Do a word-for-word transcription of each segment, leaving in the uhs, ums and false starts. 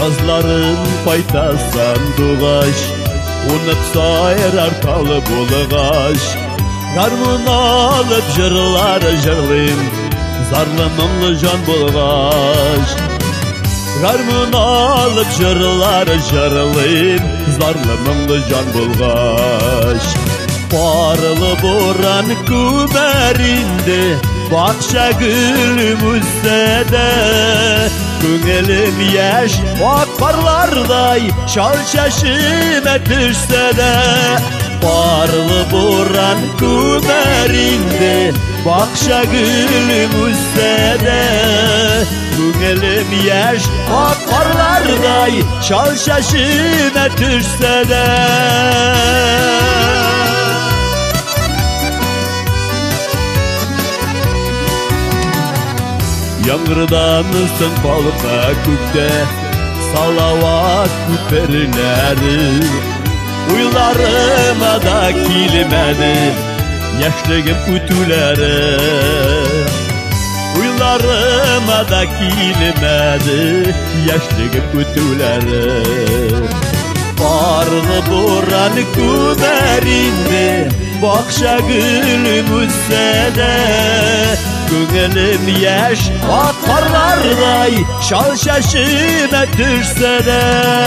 Yazların paytasan doğaş, unut sayrar talı bulgaş. Garmın alıp jırlar jırlayım, zarlı mımlı can bulgaş. Garmın alıp jırlar jırlayım, zarlı mımlı can bulgaş. Parlı boran kumerinde, bakşa gülümüzde de. Küngelim yaş ak parlarday, şal şaşime düşse de. Parlı boran kumerinde, bakşa gülümüzde de. Küngelim yaş ak parlarday, şal şaşime düşse de. Yağırdanısın balığa kökte, salavat küperleri. Uylarıma da kilmedi, yaşlığım ütüleri. Uylarıma da kilmedi, yaşlığım ütüleri. Parlı boran kumerinde, bakşa gülümüzse de. Küngelim yaş ak parlarday, şal şaşime düşse de.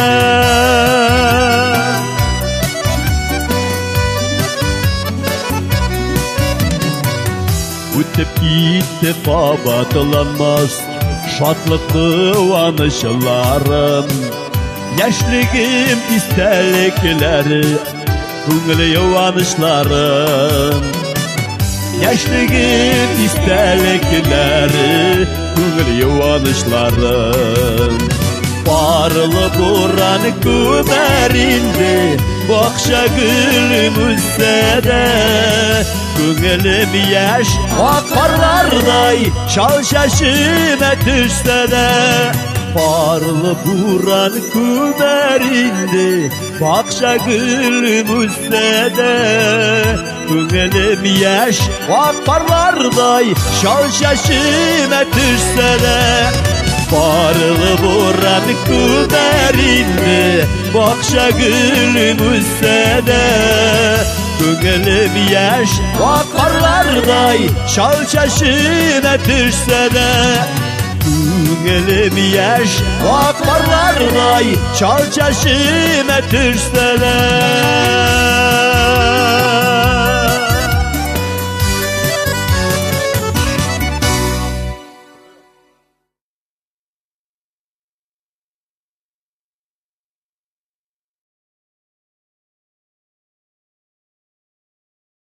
Ötüp gitip abatılanmaz şatlık kıvanışlarım. Yaşlığım istekleri, küngle yuvanışlarım. Yaşlığım istekleri, küngle yuvanışlarım. Parlı boran kumerinde, bakşa gülümüzse de. Küngelim yaş ak parlarday, şal şaşime düşse de. Parlı boran kumerinde, bakşa gülümüzse de. Küngelim yaş ak parlarday, şal şaşime düşse de. Parlı boran kumerinde, bakşa gülümüzse de. Küngelim yaş ak parlarday, şal şaşime düşse de. Küngelim yaş ak parlarday, şal şaşime düşse de.